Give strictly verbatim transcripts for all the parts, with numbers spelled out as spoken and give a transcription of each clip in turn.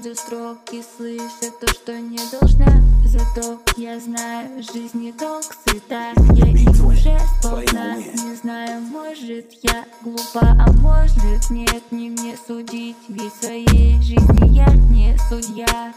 между строк и слыша то, что не должна. Зато я знаю, жизнь не долг сыта. Я им уже сполна. Не знаю, может я глупа, а может нет, не мне судить. Ведь в своей жизни я не судья.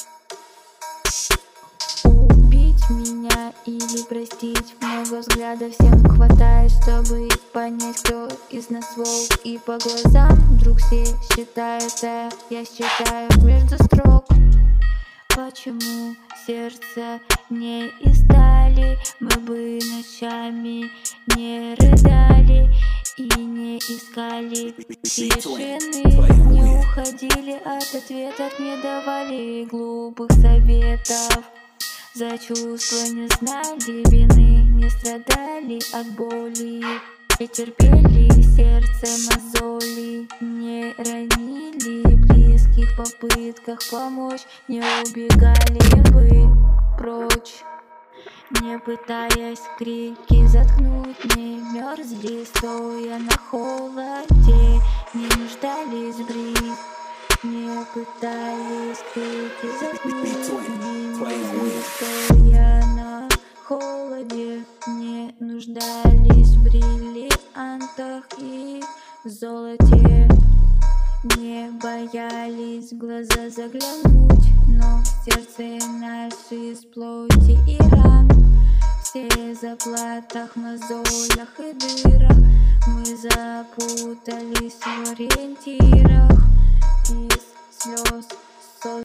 Убить меня или простить, много взглядов всем хватает, чтобы понять, кто из нас волк. И по глазам вдруг все считают, а я считаю между строк. Почему сердце не издали? Мы бы ночами не рыдали и не искали тишины, не уходили от ответов, не давали глупых советов. За чувства не знали вины, не страдали от боли, не терпели сердце мозоли, не ранили близких в попытках помочь, не убегали бы прочь, не пытаясь крики заткнуть, не мерзли, стоя на холоде, не нуждались в брить, не пытались крики заткнуть, не мерзли, стоя на холоде, не нуждались в бриллиантах и в золоте, не боялись в глаза заглянуть, но в сердце наше из плоти и ран. Все в заплатах, мозолях и дырах, мы запутались в ориентирах из слез.